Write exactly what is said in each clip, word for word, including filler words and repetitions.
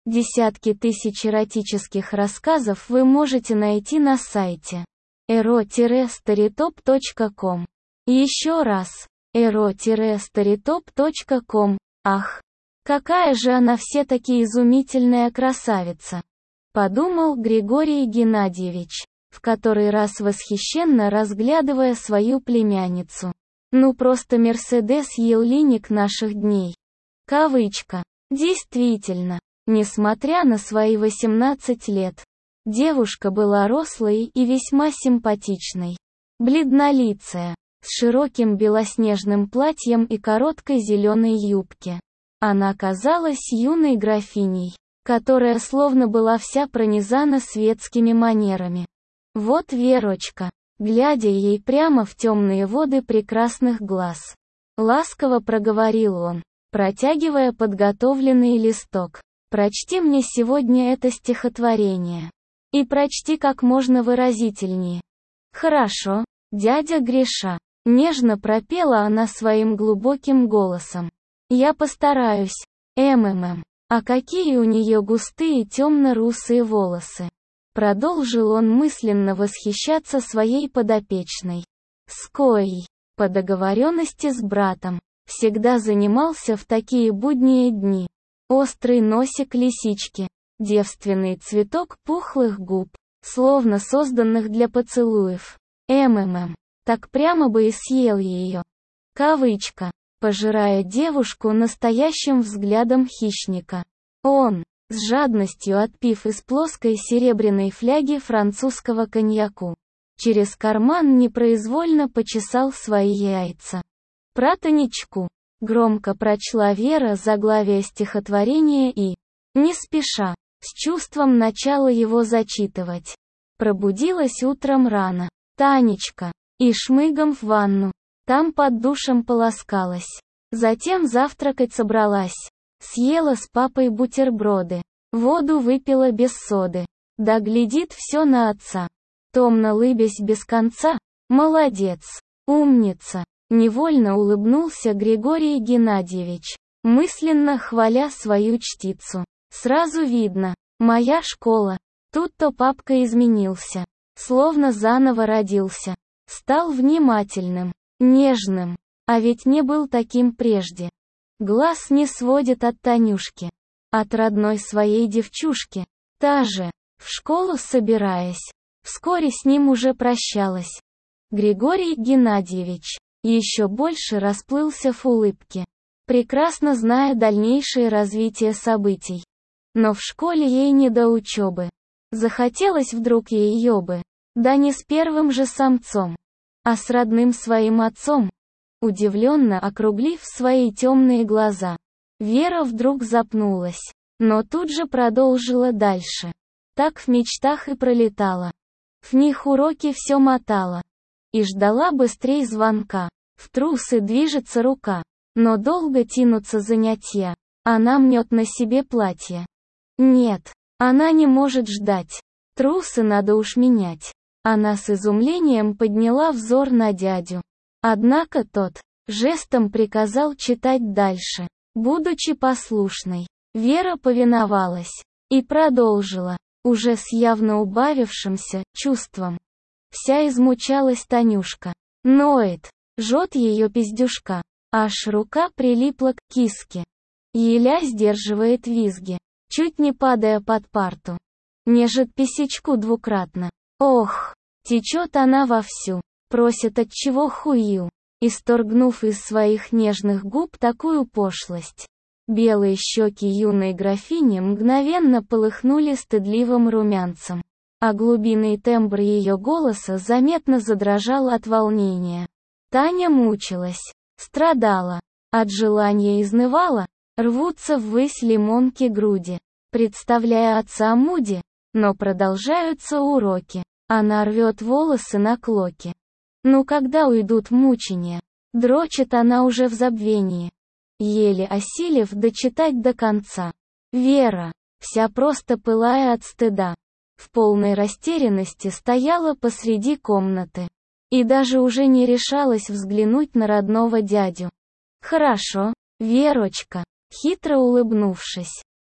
Десятки тысяч эротических рассказов вы можете найти на сайте эро старитоп точка ком. Еще раз, эро старитоп точка ком. Ах, какая же она все-таки изумительная красавица! Подумал Григорий Геннадьевич, в который раз восхищенно разглядывая свою племянницу. Ну просто Мерседес Еллиник наших дней. Кавычка. Действительно, несмотря на свои восемнадцать лет, девушка была рослой и весьма симпатичной. Бледнолицая, с широким белоснежным платьем и короткой зеленой юбке. Она казалась юной графиней, которая словно была вся пронизана светскими манерами. Вот Верочка, глядя ей прямо в темные воды прекрасных глаз. Ласково проговорил он, протягивая подготовленный листок. «Прочти мне сегодня это стихотворение. И прочти как можно выразительнее». «Хорошо, дядя Гриша», — нежно пропела она своим глубоким голосом. «Я постараюсь. МММ. А какие у нее густые темно-русые волосы». Продолжил он мысленно восхищаться своей подопечной. С коей, по договоренности с братом, всегда занимался в такие будние дни. Острый носик лисички, девственный цветок пухлых губ, словно созданных для поцелуев. МММ. Так прямо бы и съел ее. Кавычка. Пожирая девушку настоящим взглядом хищника. Он, с жадностью отпив из плоской серебряной фляги французского коньяку, через карман непроизвольно почесал свои яйца. Про Танечку. Громко прочла Вера заглавие стихотворения и, не спеша, с чувством начала его зачитывать. Пробудилась утром рано, Танечка, и шмыгом в ванну. Там под душем полоскалась. Затем завтракать собралась. Съела с папой бутерброды. Воду выпила без соды. Да глядит все на отца. Томно лыбясь без конца. Молодец. Умница. Невольно улыбнулся Григорий Геннадьевич, мысленно хваля свою чтицу. Сразу видно, моя школа. Тут-то папка изменился. Словно заново родился. Стал внимательным, нежным. А ведь не был таким прежде. Глаз не сводит от Танюшки. От родной своей девчушки. Та же, в школу собираясь. Вскоре с ним уже прощалась. Григорий Геннадьевич еще больше расплылся в улыбке, прекрасно зная дальнейшее развитие событий. Но в школе ей не до учебы. Захотелось вдруг ее бы. Да не с первым же самцом, а с родным своим отцом. Удивленно округлив свои темные глаза, Вера вдруг запнулась, но тут же продолжила дальше. Так в мечтах и пролетала. В них уроки все мотала. И ждала быстрей звонка. В трусы движется рука. Но долго тянутся занятия. Она мнет на себе платье. Нет, она не может ждать. Трусы надо уж менять. Она с изумлением подняла взор на дядю. Однако тот жестом приказал читать дальше. Будучи послушной, Вера повиновалась. И продолжила, уже с явно убавившимся чувством. Вся измучалась Танюшка. Ноет, жжет ее пиздюшка. Аж рука прилипла к киске. Еля сдерживает визги, чуть не падая под парту. Нежит писечку двукратно. Ох, течет она вовсю. Просит от чего хую. Исторгнув из своих нежных губ такую пошлость. Белые щеки юной графини мгновенно полыхнули стыдливым румянцем. А глубинный тембр ее голоса заметно задрожал от волнения. Таня мучилась, страдала, от желания изнывала, рвутся ввысь лимонки груди, представляя отца Муди, но продолжаются уроки, она рвет волосы на клоки. Ну когда уйдут мучения? Дрочит она уже в забвении, еле осилив дочитать до конца. Вера, вся просто пылая от стыда, в полной растерянности стояла посреди комнаты. И даже уже не решалась взглянуть на родного дядю. «Хорошо, Верочка», хитро улыбнувшись,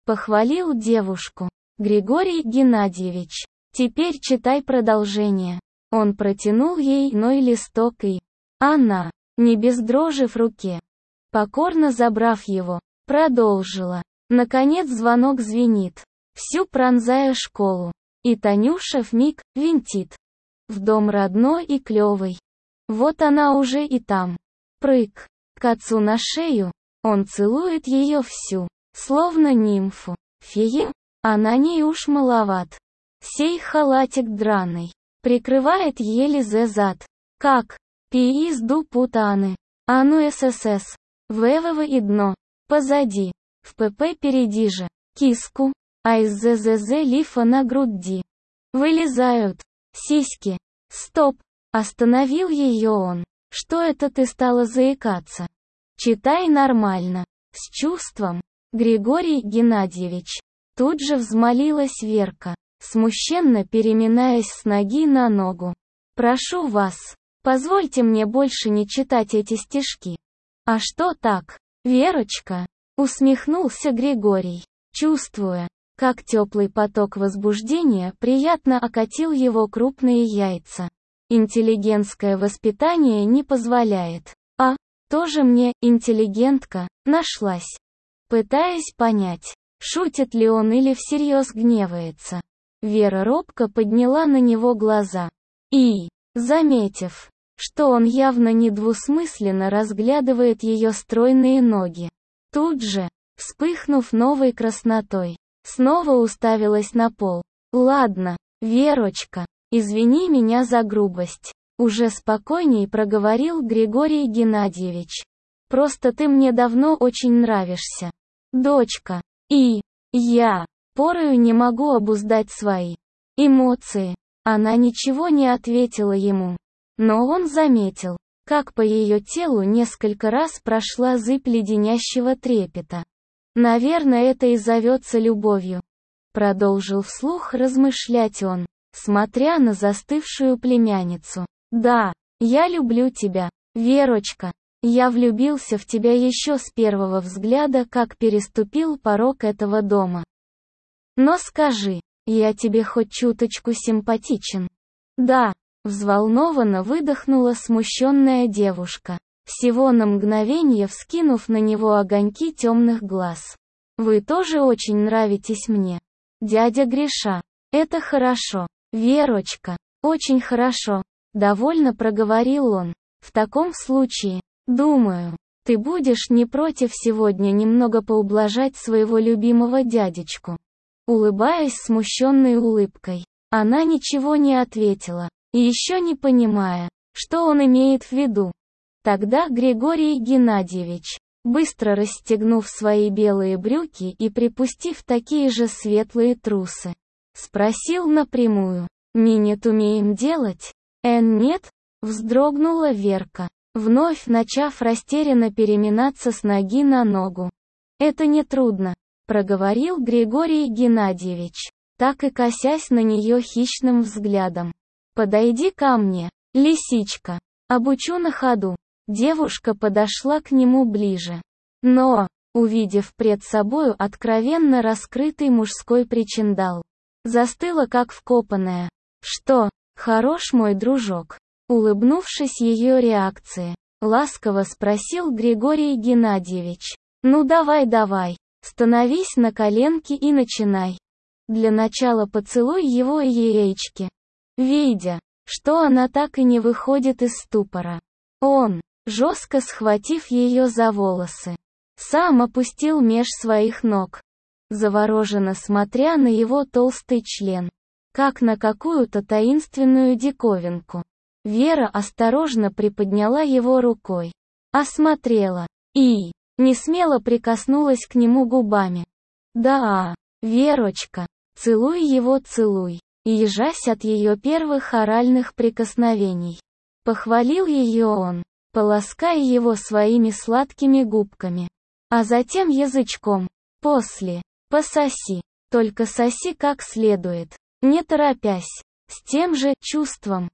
Похвалил девушку. Григорий Геннадьевич. Теперь читай продолжение. Он протянул ей иной листок и... Она, не без дрожи в руке, покорно забрав его, продолжила. Наконец звонок звенит, всю пронзая школу. И Танюша вмиг винтит в дом родной и клёвый. Вот она уже и там. Прыг к отцу на шею, он целует ее всю, словно нимфу. Фея, а на ней уж маловат. Сей халатик драный прикрывает еле зе зад. Как пиизду путаны. А ну ССС. ВВВ и дно. Позади. В ПП перейди же. Киску. А из ЗЗЗ лифа на груди. Вылезают. Сиськи. Стоп. Остановил ее он. Что это ты стала заикаться? Читай нормально. С чувством. Григорий Геннадьевич. Тут же взмолилась Верка, смущенно переминаясь с ноги на ногу. Прошу вас, позвольте мне больше не читать эти стишки. А что так, Верочка? Усмехнулся Григорий, чувствуя, как теплый поток возбуждения приятно окатил его крупные яйца. Интеллигентское воспитание не позволяет. А, тоже мне, интеллигентка, нашлась. Пытаясь понять, шутит ли он или всерьез гневается. Вера робко подняла на него глаза. И, заметив, что он явно недвусмысленно разглядывает ее стройные ноги, тут же, вспыхнув новой краснотой, снова уставилась на пол. «Ладно, Верочка, извини меня за грубость», уже спокойней проговорил Григорий Геннадьевич. «Просто ты мне давно очень нравишься, дочка, и я порою не могу обуздать свои эмоции». Она ничего не ответила ему, но он заметил, как по ее телу несколько раз прошла зыбь леденящего трепета. «Наверное, это и зовется любовью», — продолжил вслух размышлять он, смотря на застывшую племянницу. «Да, я люблю тебя, Верочка. Я влюбился в тебя еще с первого взгляда, как переступил порог этого дома. Но скажи, я тебе хоть чуточку симпатичен?» «Да», — взволнованно выдохнула смущенная девушка, всего на мгновение вскинув на него огоньки темных глаз. «Вы тоже очень нравитесь мне, дядя Гриша. Это хорошо, Верочка, очень хорошо», — довольно проговорил он. «В таком случае, думаю, ты будешь не против сегодня немного поублажать своего любимого дядечку». Улыбаясь смущенной улыбкой, она ничего не ответила, и еще не понимая, что он имеет в виду. Тогда Григорий Геннадьевич, быстро расстегнув свои белые брюки и припустив такие же светлые трусы, спросил напрямую: «Минет умеем делать?» «Эн нет?» — вздрогнула Верка, вновь начав растерянно переминаться с ноги на ногу. «Это нетрудно», — проговорил Григорий Геннадьевич, так и косясь на нее хищным взглядом. «Подойди ко мне, лисичка, обучу на ходу». Девушка подошла к нему ближе. Но, увидев пред собою откровенно раскрытый мужской причиндал, застыла как вкопанная. «Что, хорош мой дружок?» Улыбнувшись ее реакции, ласково спросил Григорий Геннадьевич. «Ну давай давай, становись на коленки и начинай. Для начала поцелуй его яички». Видя, что она так и не выходит из ступора, он, жестко схватив ее за волосы, сам опустил меж своих ног, завороженно смотря на его толстый член, как на какую-то таинственную диковинку. Вера осторожно приподняла его рукой, осмотрела, и несмело прикоснулась к нему губами. «Да, Верочка, целуй его, целуй», ежась от ее первых оральных прикосновений. Похвалил ее он, полаская его своими сладкими губками. А затем язычком. После. Пососи. Только соси как следует, не торопясь, с тем же чувством.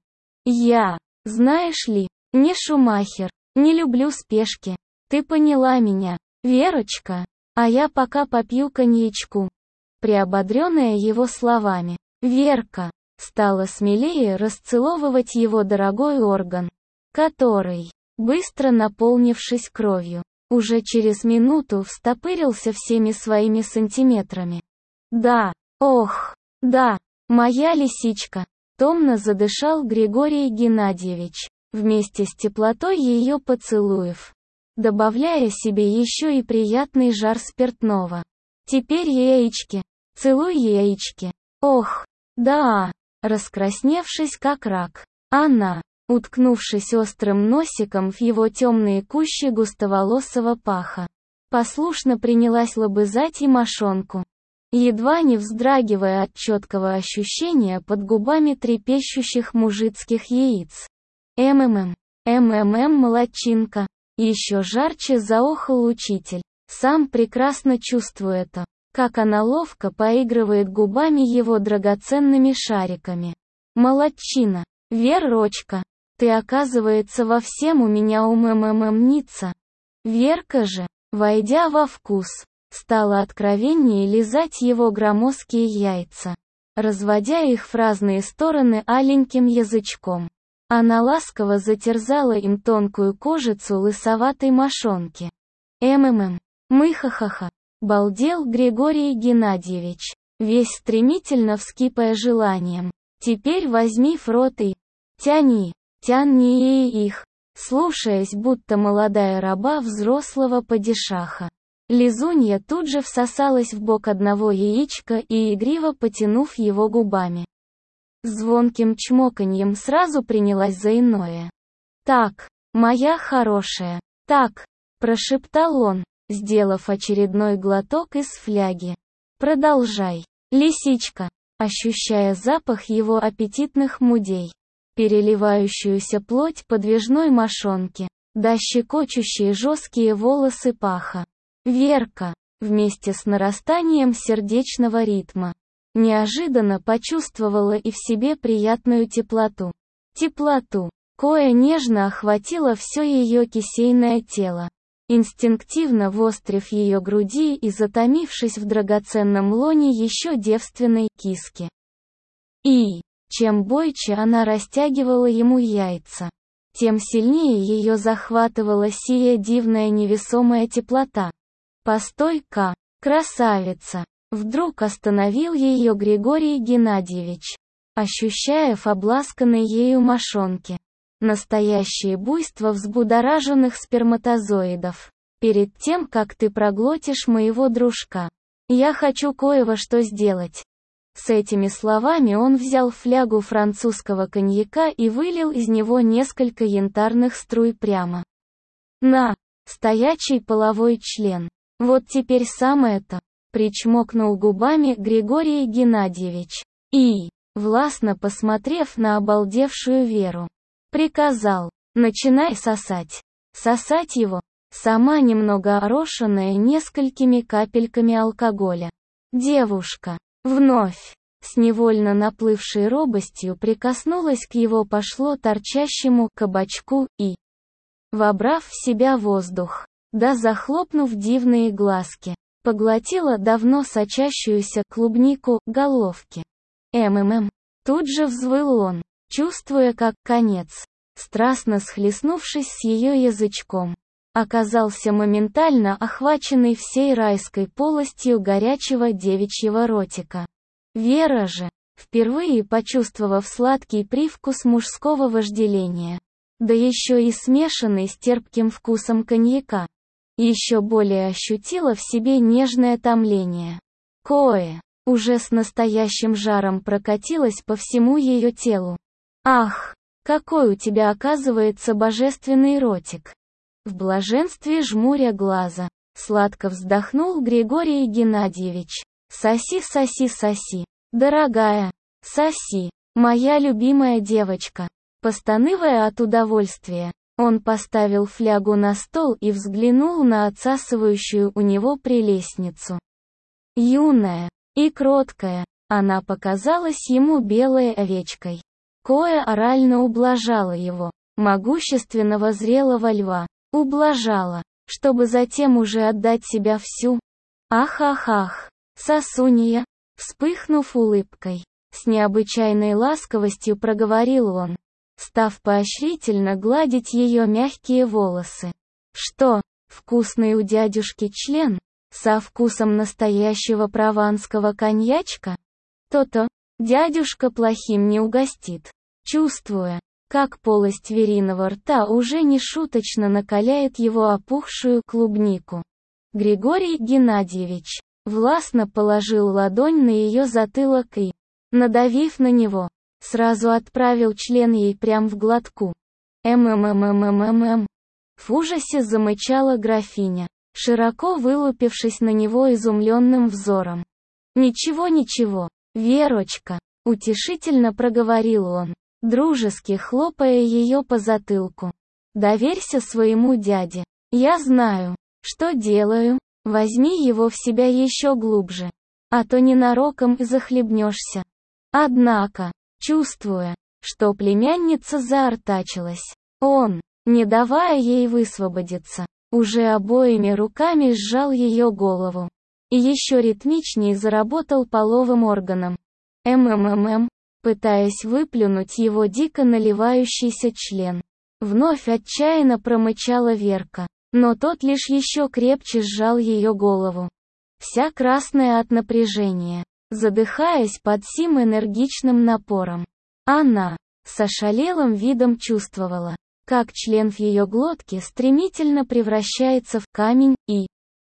Я, знаешь ли, не Шумахер, не люблю спешки. Ты поняла меня, Верочка? А я пока попью коньячку. Приободренная его словами, Верка стала смелее расцеловывать его дорогой орган, который, быстро наполнившись кровью, уже через минуту встопырился всеми своими сантиметрами. «Да, ох, да, моя лисичка!» Томно задышал Григорий Геннадьевич, вместе с теплотой ее поцелуев, добавляя себе еще и приятный жар спиртного. «Теперь яички, целуй яички!» «Ох, да!» Раскрасневшись как рак, она, уткнувшись острым носиком в его темные кущи густоволосого паха, послушно принялась лобызать и мошонку, едва не вздрагивая от четкого ощущения под губами трепещущих мужицких яиц. «МММ, МММ, молодчинка!» Еще жарче заохал учитель, сам прекрасно чувствуя это, как она ловко поигрывает губами его драгоценными шариками. «Молодчина, Верочка, ты, оказывается, во всем у меня уммммница». Верка же, войдя во вкус, стала откровеннее лизать его громоздкие яйца, разводя их в разные стороны аленьким язычком. Она ласково затерзала им тонкую кожицу лысоватой мошонки. «МММ, мы-ха-ха-ха», балдел Григорий Геннадьевич, весь стремительно вскипая желанием. «Теперь возьми в рот и тяни, тяни их», слушаясь будто молодая раба взрослого падишаха. Лизунья тут же всосалась в бок одного яичка и игриво потянув его губами, звонким чмоканьем сразу принялась за иное. «Так, моя хорошая, так», прошептал он, сделав очередной глоток из фляги. «Продолжай, лисичка», ощущая запах его аппетитных мудей, переливающуюся плоть подвижной мошонки, да щекочущие жесткие волосы паха. Верка, вместе с нарастанием сердечного ритма, неожиданно почувствовала и в себе приятную теплоту. Теплоту, кое нежно охватило все ее кисейное тело, инстинктивно вострив ее груди и затомившись в драгоценном лоне еще девственной киски. И, чем бойче она растягивала ему яйца, тем сильнее ее захватывала сия дивная невесомая теплота. «Постой-ка, красавица!» Вдруг остановил ее Григорий Геннадьевич, ощущая в обласканной ею мошонке настоящее буйство взбудораженных сперматозоидов. «Перед тем, как ты проглотишь моего дружка, я хочу кое-во что сделать». С этими словами он взял флягу французского коньяка и вылил из него несколько янтарных струй прямо на стоячий половой член. «Вот теперь самое-то», причмокнул губами Григорий Геннадьевич, и, властно посмотрев на обалдевшую Веру, приказал: «Начинай сосать». Сосать его, сама немного орошенная несколькими капельками алкоголя. Девушка, вновь, с невольно наплывшей робостью прикоснулась к его пошло торчащему кабачку и, вобрав в себя воздух, да захлопнув дивные глазки, поглотила давно сочащуюся клубнику головки. «МММ», тут же взвыл он, чувствуя, как конец, страстно схлестнувшись с ее язычком, оказался моментально охваченный всей райской полостью горячего девичьего ротика. Вера же, впервые почувствовав сладкий привкус мужского вожделения, да еще и смешанный с терпким вкусом коньяка, еще более ощутила в себе нежное томление, кое уже с настоящим жаром прокатилось по всему ее телу. «Ах, какой у тебя, оказывается, божественный ротик!» В блаженстве жмуря глаза, сладко вздохнул Григорий Геннадьевич. «Соси, соси, соси, дорогая, соси, моя любимая девочка». Постанывая от удовольствия, он поставил флягу на стол и взглянул на отсасывающую у него прелестницу. Юная и кроткая, она показалась ему белой овечкой, кое орально ублажала его, могущественного зрелого льва, ублажала, чтобы затем уже отдать себя всю, Ах-ах-ах, сосунья, вспыхнув улыбкой. С необычайной ласковостью проговорил он, став поощрительно гладить ее мягкие волосы. Что, вкусный у дядюшки член? Со вкусом настоящего прованского коньячка? То-то, дядюшка плохим не угостит. Чувствуя, как полость Вериного рта уже нешуточно накаляет его опухшую клубнику, Григорий Геннадьевич властно положил ладонь на ее затылок и, надавив на него, сразу отправил член ей прям в глотку. «М-м-м-м-м-м-м». В ужасе замычала графиня, широко вылупившись на него изумленным взором. «Ничего-ничего, Верочка», — утешительно проговорил он, дружески хлопая ее по затылку. «Доверься своему дяде. Я знаю, что делаю. Возьми его в себя еще глубже, а то ненароком и захлебнешься». Однако, чувствуя, что племянница заортачилась, он, не давая ей высвободиться, уже обоими руками сжал ее голову и еще ритмичнее заработал половым органом. «М-м-м-м», пытаясь выплюнуть его дико наливающийся член. Вновь отчаянно промычала Верка, но тот лишь еще крепче сжал ее голову. Вся красная от напряжения, задыхаясь под сим энергичным напором. Она, с ошалелым видом чувствовала, как член в ее глотке стремительно превращается в камень и,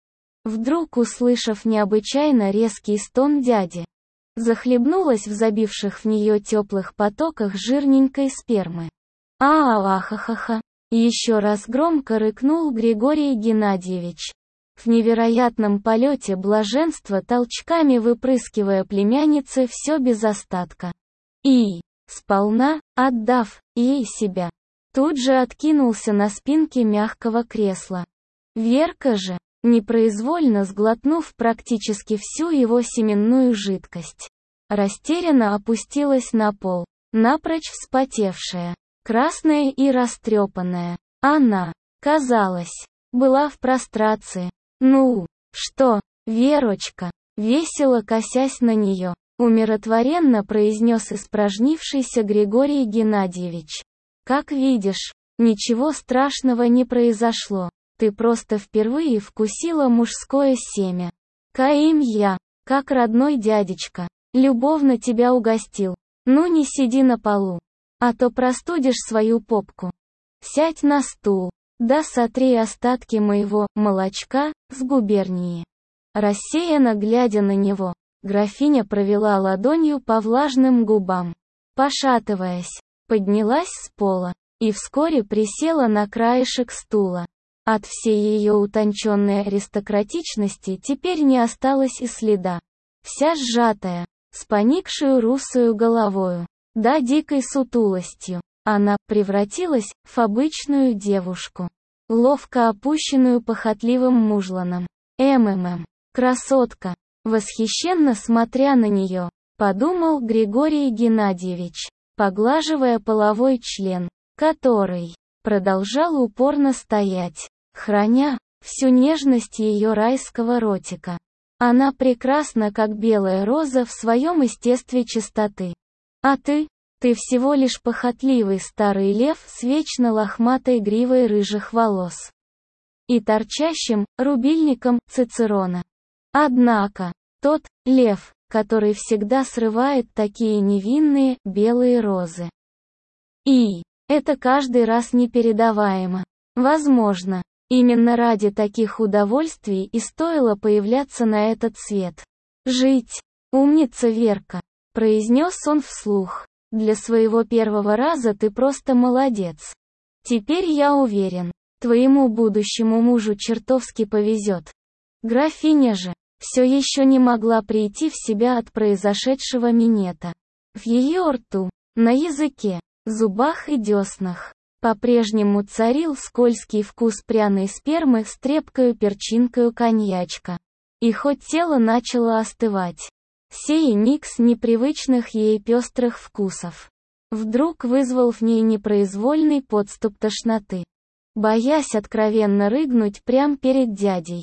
вдруг услышав необычайно резкий стон дяди, захлебнулась в забивших в нее теплых потоках жирненькой спермы. «А-а-ахахаха!» Еще раз громко рыкнул Григорий Геннадьевич, в невероятном полете блаженства толчками выпрыскивая племяннице все без остатка. И, сполна, отдав ей себя, тут же откинулся на спинке мягкого кресла. Верка же, непроизвольно сглотнув практически всю его семенную жидкость, растерянно опустилась на пол, напрочь вспотевшая, красная и растрепанная. Она, казалось, была в прострации. «Ну, что, Верочка?» Весело косясь на нее, умиротворенно произнес испражнившийся Григорий Геннадьевич. «Как видишь, ничего страшного не произошло. Ты просто впервые вкусила мужское семя. Каим я, как родной дядечка, любовно тебя угостил. Ну не сиди на полу, а то простудишь свою попку. Сядь на стул, да сотри остатки моего молочка с губернии». Рассеянно глядя на него, графиня провела ладонью по влажным губам. Пошатываясь, поднялась с пола и вскоре присела на краешек стула. От всей ее утонченной аристократичности теперь не осталось и следа. Вся сжатая, с поникшую русую головою, да дикой сутулостью, она превратилась в обычную девушку, ловко опущенную похотливым мужланом. «М-м-м, красотка!» Восхищенно смотря на нее, подумал Григорий Геннадьевич, поглаживая половой член, который продолжал упорно стоять, храня всю нежность ее райского ротика. Она прекрасна, как белая роза в своем естестве чистоты. А ты, ты всего лишь похотливый старый лев с вечно лохматой гривой рыжих волос и торчащим рубильником Цицерона. Однако, тот лев, который всегда срывает такие невинные белые розы. И это каждый раз непередаваемо. Возможно, именно ради таких удовольствий и стоило появляться на этот свет. «Жить, умница Верка», — произнес он вслух. «Для своего первого раза ты просто молодец. Теперь я уверен, твоему будущему мужу чертовски повезет». Графиня же все еще не могла прийти в себя от произошедшего минета. В ее рту, на языке, зубах и деснах по-прежнему царил скользкий вкус пряной спермы с трепкою перчинкою коньячка. И хоть тело начало остывать, сей микс непривычных ей пестрых вкусов вдруг вызвал в ней непроизвольный подступ тошноты. Боясь откровенно рыгнуть прямо перед дядей,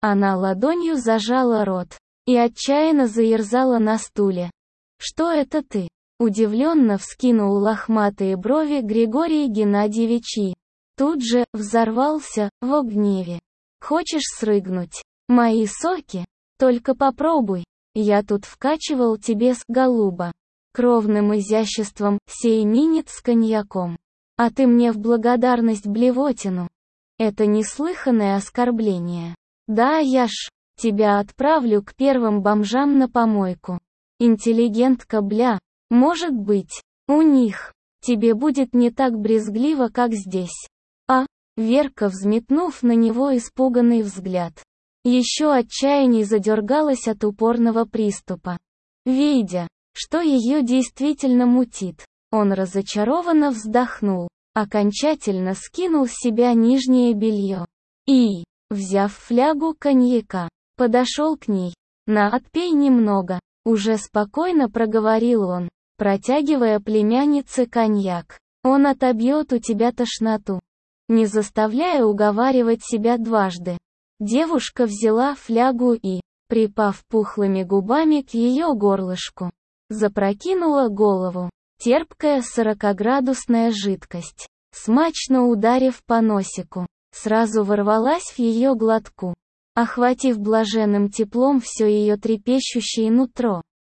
Она ладонью зажала рот и отчаянно заерзала на стуле. «Что это ты?» Удивленно вскинул лохматые брови Григорий Геннадьевич и тут же взорвался в гневе. «Хочешь срыгнуть мои соки? Только попробуй. Я тут вкачивал тебе с голуба кровным изяществом сей минет с коньяком. А ты мне в благодарность блевотину. Это неслыханное оскорбление. Да, я ж тебя отправлю к первым бомжам на помойку. Интеллигентка, бля, может быть, у них тебе будет не так брезгливо, как здесь». А Верка, взметнув на него испуганный взгляд, еще отчаянней задергалась от упорного приступа. Видя, что ее действительно мутит, он разочарованно вздохнул, окончательно скинул с себя нижнее белье и, взяв флягу коньяка, подошел к ней. «На, отпей немного», — уже спокойно проговорил он, протягивая племяннице коньяк. «Он отобьет у тебя тошноту». Не заставляя уговаривать себя дважды, девушка взяла флягу и, припав пухлыми губами к ее горлышку, запрокинула голову. Терпкая сорокаградусная жидкость, смачно ударив по носику, сразу ворвалась в ее глотку, охватив блаженным теплом все ее трепещущее нутро.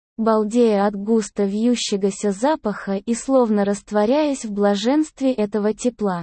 Балдея от густо вьющегося запаха и словно растворяясь в блаженстве этого тепла,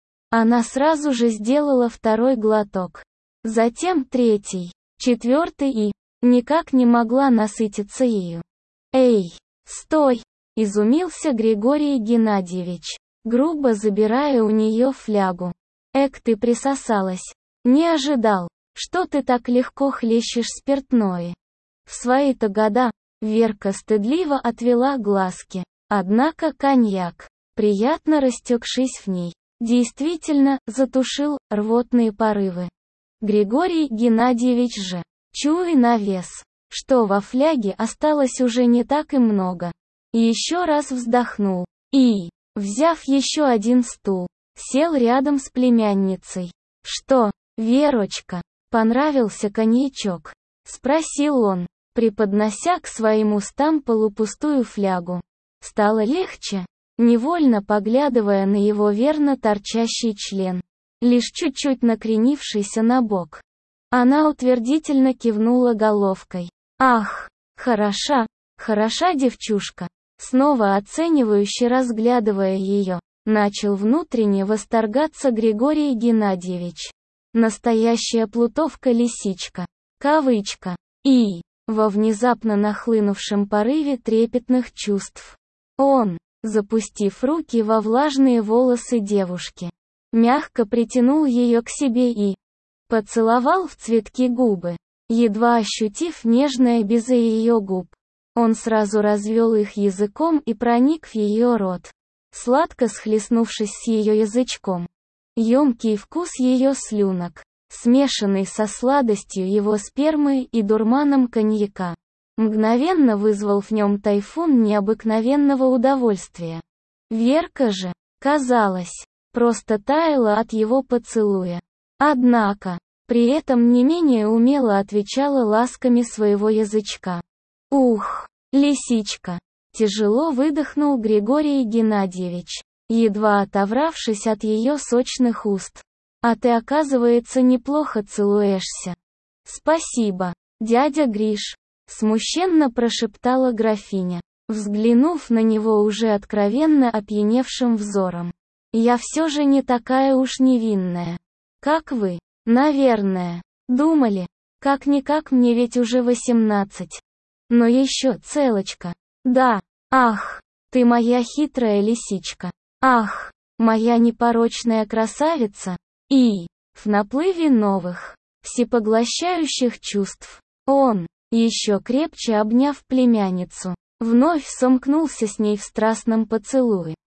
она сразу же сделала второй глоток, затем третий, четвертый и никак не могла насытиться ею. «Эй, стой!» — изумился Григорий Геннадьевич, грубо забирая у нее флягу. «Эк, ты присосалась! Не ожидал, что ты так легко хлещешь спиртное». В свои-то года Верка стыдливо отвела глазки, однако коньяк, приятно растекшись в ней, действительно затушил рвотные порывы. Григорий Геннадьевич же, чуя на вес, что во фляге осталось уже не так и много, еще раз вздохнул и, взяв еще один стул, сел рядом с племянницей. «Что, Верочка, понравился коньячок?» — спросил он, преподнося к своим устам полупустую флягу. Стало легче, невольно поглядывая на его верно торчащий член, лишь чуть-чуть накренившийся на бок. Она утвердительно кивнула головкой. «Ах, хороша, хороша девчушка!» Снова оценивающе разглядывая ее, начал внутренне восторгаться Григорий Геннадьевич. Настоящая плутовка-лисичка. Кавычка. И, во внезапно нахлынувшем порыве трепетных чувств, он, запустив руки во влажные волосы девушки, мягко притянул ее к себе и поцеловал в цветки губы. Едва ощутив нежное безе ее губ, он сразу развел их языком и проник в ее рот, сладко схлестнувшись с ее язычком. Емкий вкус ее слюнок, смешанный со сладостью его спермы и дурманом коньяка, мгновенно вызвал в нем тайфун необыкновенного удовольствия. Верка же, казалось, просто таяла от его поцелуя. Однако, при этом не менее умело отвечала ласками своего язычка. «Ух, лисичка!» — тяжело выдохнул Григорий Геннадьевич, едва оторвавшись от ее сочных уст. «А ты, оказывается, неплохо целуешься». «Спасибо, дядя Гриш», — смущенно прошептала графиня, взглянув на него уже откровенно опьяневшим взором. «Я все же не такая уж невинная, как вы, наверное, думали. Как-никак мне ведь уже восемнадцать. Но еще целочка. Да, ах, ты моя хитрая лисичка. Ах, моя непорочная красавица». И, в наплыве новых, всепоглощающих чувств, он, еще крепче обняв племянницу, вновь сомкнулся с ней в страстном поцелуе.